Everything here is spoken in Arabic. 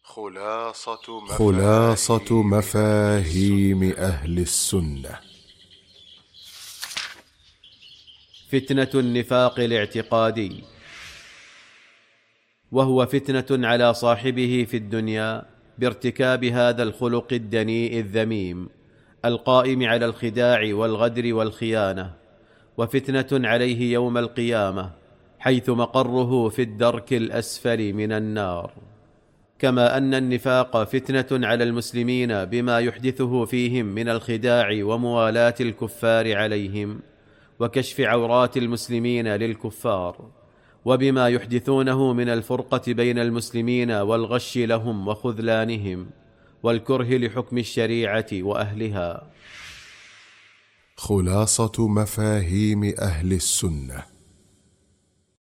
خلاصة مفاهيم أهل السنة. فتنة النفاق الاعتقادي، وهو فتنة على صاحبه في الدنيا بارتكاب هذا الخلق الدنيء الذميم القائم على الخداع والغدر والخيانة، وفتنة عليه يوم القيامة حيث مقره في الدرك الأسفل من النار. كما أن النفاق فتنة على المسلمين بما يحدثه فيهم من الخداع وموالاة الكفار عليهم وكشف عورات المسلمين للكفار، وبما يحدثونه من الفرقة بين المسلمين والغش لهم وخذلانهم والكره لحكم الشريعة وأهلها. خلاصة مفاهيم أهل السنة.